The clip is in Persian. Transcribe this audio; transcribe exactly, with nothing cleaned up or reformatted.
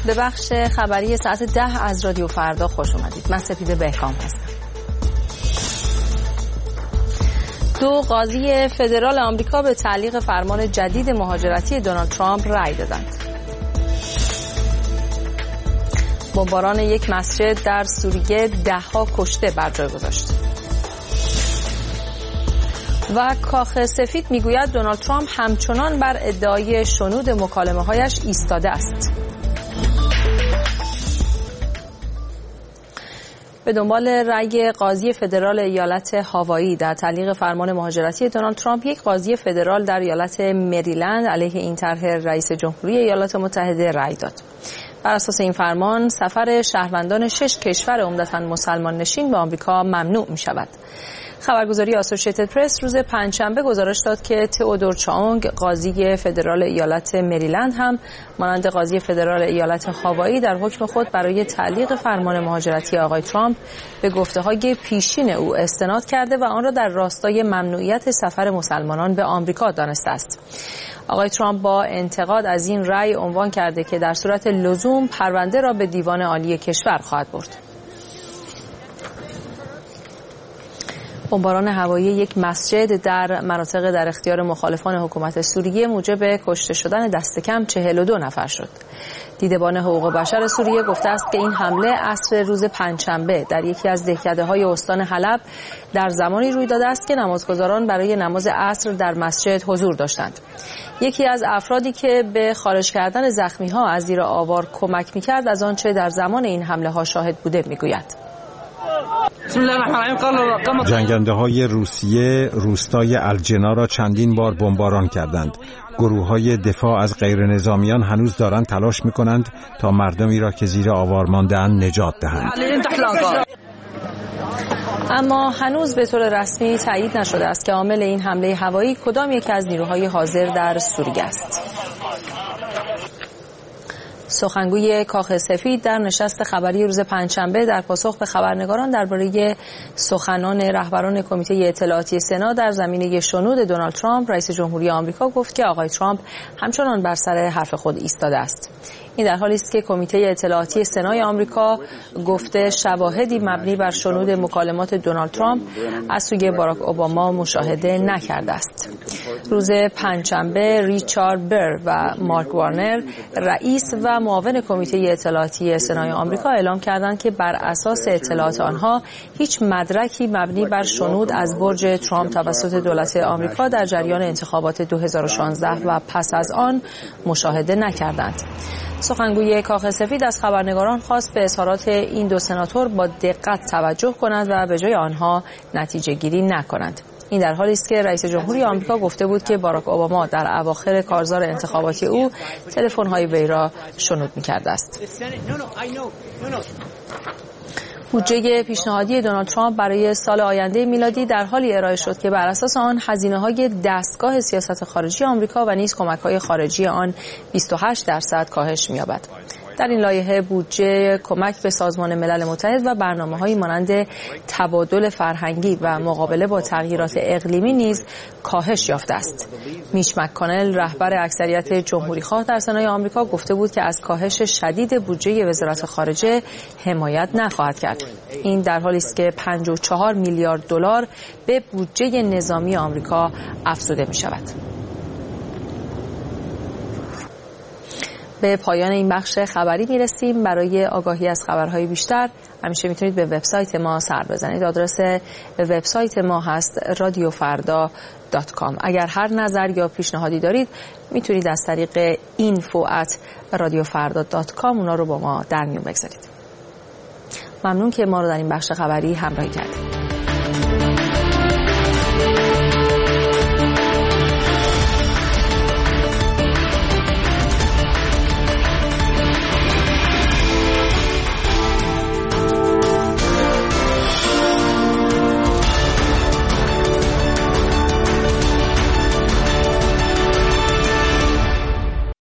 به بخش خبری ساعت ده از رادیو فردا خوش اومدید. من سپیده بهکام هستم. دو قاضی فدرال آمریکا به تعلیق فرمان جدید مهاجرتی دونالد ترامپ رأی دادند. بمباران یک مسجد در سوریه ده‌ها کشته بر جای گذاشت. و کاخ سفید میگوید دونالد ترامپ همچنان بر ادعای شنود مکالمه‌هایش ایستاده است. به دنبال رأی قاضی فدرال ایالت هاوایی در تعلیق فرمان مهاجرتی دونالد ترامپ، یک قاضی فدرال در ایالت مریلند علیه این طرح رئیس جمهوری ایالات متحده رأی داد. بر اساس این فرمان سفر شهروندان شش کشور عمدتاً مسلمان نشین به آمریکا ممنوع می شود. خبرگزاری آسوشیتد پرس روز پنجشنبه گزارش داد که تئودور چاونگ قاضی فدرال ایالت مریلند هم مانند قاضی فدرال ایالت هاوایی در حکم خود برای تعلیق فرمان مهاجرتی آقای ترامپ به گفته‌های پیشین او استناد کرده و آن را در راستای ممنوعیت سفر مسلمانان به آمریکا دانسته است. آقای ترامپ با انتقاد از این رأی عنوان کرده که در صورت لزوم پرونده را به دیوان عالی کشور خواهد برد. بمباران هوایی یک مسجد در مناطق در اختیار مخالفان حکومت سوریه موجب کشته شدن دست کم چهل و دو نفر شد. دیدبان حقوق بشر سوریه گفته است که این حمله عصر روز پنجشنبه در یکی از دهکده‌های استان حلب در زمانی روی داده است که نمازگزاران برای نماز عصر در مسجد حضور داشتند. یکی از افرادی که به خارج کردن زخمی‌ها از زیر آوار کمک می‌کرد از آنچه در زمان این حمله‌ها شاهد بوده می‌گوید. جنگنده های روسیه روستای الجنا را چندین بار بمباران کردند. گروه های دفاع از غیر نظامیان هنوز دارند تلاش می کنند تا مردمی را که زیر آوار مانده‌اند نجات دهند. اما هنوز به طور رسمی تایید نشده است که عامل این حمله هوایی کدام یک از نیروهای حاضر در سوریه است. سخنگوی کاخ سفید در نشست خبری روز پنجشنبه در پاسخ به خبرنگاران درباره سخنان رهبران کمیته اطلاعاتی سنا در زمینه شنود دونالد ترامپ رئیس جمهوری آمریکا گفت که آقای ترامپ همچنان بر سر حرف خود ایستاده است. این در حالی است که کمیته اطلاعاتی سنای آمریکا گفته شواهدی مبنی بر شنود مکالمات دونالد ترامپ از سوی باراک اوباما مشاهده نکرده است. روز پنجشنبه ریچارد بر و مارک وارنر رئیس و معاون کمیته اطلاعاتی سنای آمریکا اعلام کردند که بر اساس اطلاعات آنها هیچ مدرکی مبنی بر شنود از برج ترامپ توسط دولت آمریکا در جریان انتخابات دو هزار و شانزده و پس از آن مشاهده نکردند. سخنگوی کاخ سفید از خبرنگاران خواست به اظهارات این دو سناتور با دقت توجه کنند و به جای آنها نتیجه گیری نکنند. این در حالی است که رئیس جمهوری آمریکا گفته بود که باراک اوباما در اواخر کارزار انتخاباتی او تلفن‌های وی را شنود می‌کرده است. بودجه پیشنهادی دونالد ترامپ برای سال آینده میلادی در حالی ارائه شد که بر اساس آن هزینه‌های دستگاه سیاست خارجی آمریکا و نیز کمک‌های خارجی آن بیست و هشت درصد کاهش می‌یابد. در این لایحه بودجه کمک به سازمان ملل متحد و برنامه‌هایی مانند تبادل فرهنگی و مقابله با تغییرات اقلیمی نیز کاهش یافته است. میچ مک‌کانل رهبر اکثریت جمهوری‌خواه در سنای آمریکا گفته بود که از کاهش شدید بودجه وزارت خارجه حمایت نخواهد کرد. این در حالی است که پنجاه و چهار میلیارد دلار به بودجه نظامی آمریکا افزوده می‌شود. به پایان این بخش خبری میرسیم. برای آگاهی از خبرهای بیشتر همیشه میتونید به وبسایت ما سر بزنید. آدرس وبسایت ما هست رادیو فردا دات کام. اگر هر نظر یا پیشنهادی دارید میتونید از طریق اینفو ات رادیو فردا دات کام اونا رو با ما در میون بگذارید. ممنون که ما رو در این بخش خبری همراهی کردید.